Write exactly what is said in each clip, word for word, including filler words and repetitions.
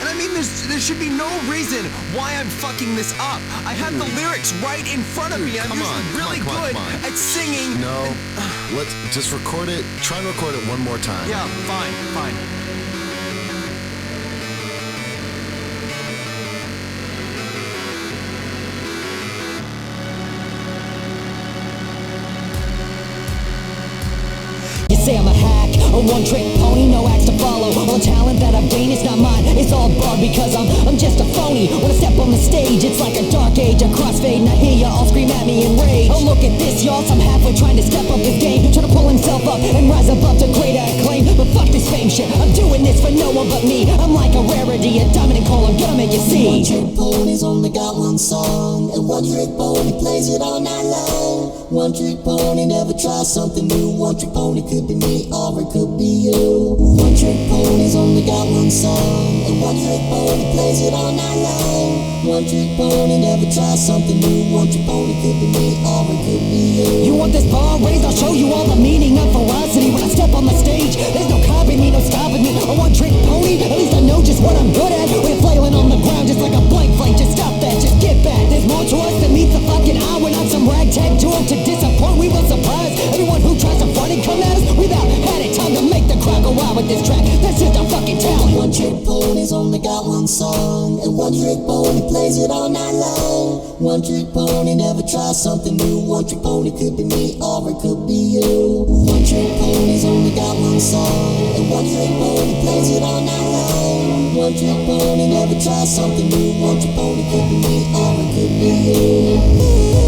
I mean, there's, there should be no reason why I'm fucking this up. I have the lyrics right in front of me. I'm Come usually on, come really on, come on, good come on. at singing. No, let's just record it. Try and record it one more time. Yeah, fine, fine. You say I'm a hack, a one-trick pony, no acts to follow. All the talent that I've gained is not mine, it's all borrowed because I'm I'm just a phony. When I step on the stage, it's like a dark age, a crossfade, and I hear ya all scream at me in rage. Oh, look at this, y'all, so I'm halfway trying to step up his game, trying to pull himself up and rise above to greater acclaim. But fuck this fame shit, I'm doing this for no one but me. I'm like a rarity, a diamond in coal, I'm gonna make you see. One-trick pony's only got one song, and one-trick pony plays it all night long. One-trick pony never tries something new. One-trick pony could be me or it could be you. One-trick pony's only got one song, and one-trick pony plays it all night long. One-trick pony never tries something new. One-trick pony could be me or it could be you. You want this bar raised? I'll show you all the meaning of ferocity. When I step on the stage, there's no copying me, no stopping me. A one-trick pony, at least I know just what I'm good at. We're flailing on the ground just like a blank flake. Just stop that, just get back. There's more to us than meets the fucking eye. We're not some ragtag duo to disappoint. We will surprise everyone who tries to front and come at us. Without had it time to make the crowd go wild with this track. That's just our fucking talent. One-trick pony's only got one song, and one-trick pony plays it all night long. One-trick pony never tries something new. One-trick pony could be me or it could be you. One-trick pony's only got one song, and one-trick pony plays it all night long. One-trick pony never tries something new. One-trick pony could be me or it could be you.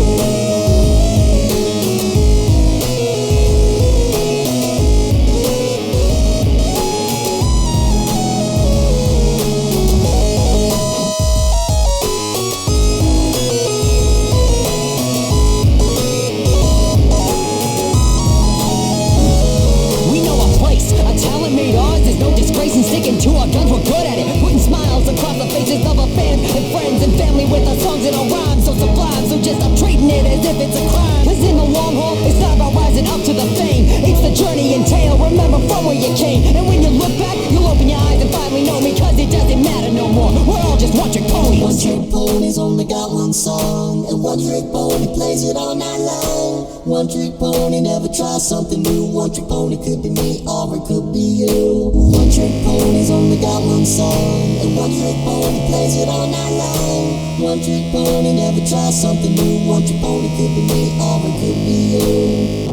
Sticking to our guns, we're good at it. Putting smiles across the faces of our fans and friends and family with our songs and our rhymes so sublime. So just stop treating it as if it's a crime. Cause in the long haul, it's not about rising up to the fame. It's the journey entail, remember from where you came. And when you look back, you'll open your eyes and finally know me. Cause it doesn't matter no more, we're all just one-trick ponies. One-trick pony's only got one song, and one-trick pony plays it all night long. One-trick pony never tries something new. One-trick pony could be me or it could be you. One-trick pony's only got one song, and one-trick pony plays it all night long. One-trick pony never tries something new. One-trick pony could be me or it could be you.